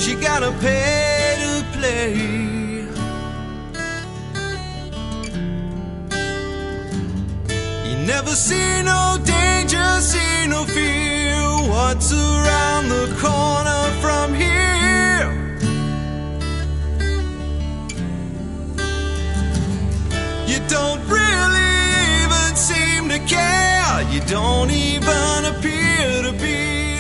you gotta pay to play. You never see no danger, see no fear. What's around the corner from here? You don't really even seem to care. You don't even appear to be